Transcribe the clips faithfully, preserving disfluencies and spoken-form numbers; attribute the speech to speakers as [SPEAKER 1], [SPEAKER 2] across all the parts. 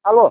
[SPEAKER 1] Alô?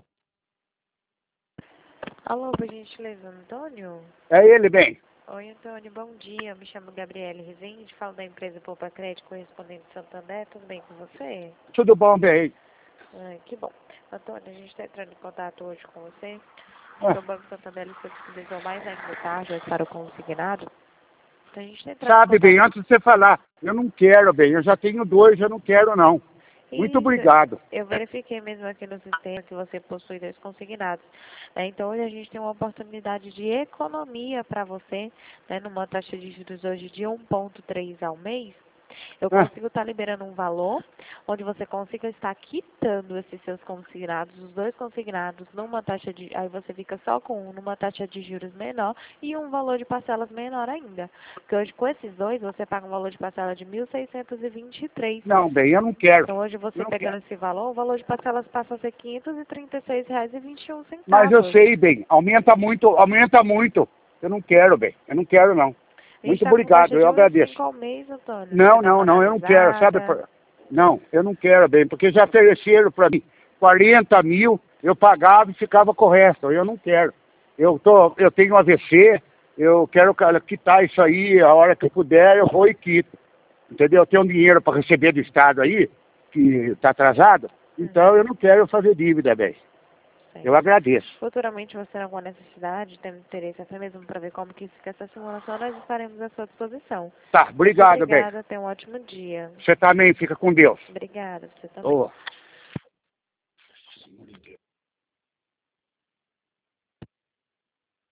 [SPEAKER 2] Alô, por gentileza, Antônio?
[SPEAKER 1] É ele, bem.
[SPEAKER 2] Oi, Antônio, bom dia. Eu me chamo Gabriele Rezende, falo da empresa Poupa Crédito, correspondente de Santander. Tudo bem com você?
[SPEAKER 1] Tudo bom, bem?
[SPEAKER 2] Ah, que bom. Antônio, a gente está entrando em contato hoje com você, porque
[SPEAKER 1] Ah,
[SPEAKER 2] o Banco Santander se disponibilizou mais ainda tarde para o consignado. Então, a gente está entrando em
[SPEAKER 1] sabe, bem,
[SPEAKER 2] contato.
[SPEAKER 1] antes de você falar, eu não quero, bem, eu já tenho dois, eu não quero, não. Muito
[SPEAKER 2] Isso,
[SPEAKER 1] obrigado.
[SPEAKER 2] eu verifiquei mesmo aqui no sistema que você possui dois consignados, né? Então, hoje a gente tem uma oportunidade de economia para você, né? Numa taxa de juros hoje de um vírgula três ao mês. Eu
[SPEAKER 1] Ah,
[SPEAKER 2] consigo estar liberando um valor onde você consiga estar quitando esses seus consignados, os dois consignados, numa taxa de. Aí você fica só com um, numa taxa de juros menor e um valor de parcelas menor ainda. Porque hoje, com esses dois, você paga um valor de parcela de mil seiscentos e vinte e três.
[SPEAKER 1] não, bem, eu não quero.
[SPEAKER 2] Então, hoje,
[SPEAKER 1] Eu
[SPEAKER 2] você
[SPEAKER 1] não
[SPEAKER 2] pegando
[SPEAKER 1] quero.
[SPEAKER 2] esse valor, o valor de parcelas passa a ser quinhentos e trinta e seis reais e vinte e um
[SPEAKER 1] Mas eu
[SPEAKER 2] centavos.
[SPEAKER 1] sei, bem, aumenta muito, aumenta muito. Eu não quero, bem, eu não quero, não.
[SPEAKER 2] A gente
[SPEAKER 1] Muito
[SPEAKER 2] está com taxa
[SPEAKER 1] obrigado,
[SPEAKER 2] de
[SPEAKER 1] eu
[SPEAKER 2] um vírgula
[SPEAKER 1] agradeço.
[SPEAKER 2] cinco ao mês, Antônio. Você
[SPEAKER 1] Não,
[SPEAKER 2] quer dar uma
[SPEAKER 1] não, não, eu não quero, sabe?
[SPEAKER 2] analisada?
[SPEAKER 1] por- Não, eu não quero, bem, porque já ofereceram para mim quarenta mil, eu pagava e ficava com o resto, eu não quero. Eu, tô, eu tenho um A V C, eu quero cara, quitar isso aí, a hora que eu puder, eu vou e quito. Entendeu? Eu tenho um dinheiro para receber do Estado aí, que está atrasado, então
[SPEAKER 2] Uhum,
[SPEAKER 1] eu não quero fazer dívida, bem. Eu
[SPEAKER 2] certo.
[SPEAKER 1] agradeço.
[SPEAKER 2] Futuramente você tem alguma necessidade, tendo interesse até mesmo para ver como que fica essa simulação, nós estaremos à sua disposição.
[SPEAKER 1] Tá,
[SPEAKER 2] Muito
[SPEAKER 1] obrigado, bem.
[SPEAKER 2] obrigada, tenha um ótimo dia.
[SPEAKER 1] Você também fica com Deus.
[SPEAKER 2] Obrigada, você também.
[SPEAKER 1] Ô.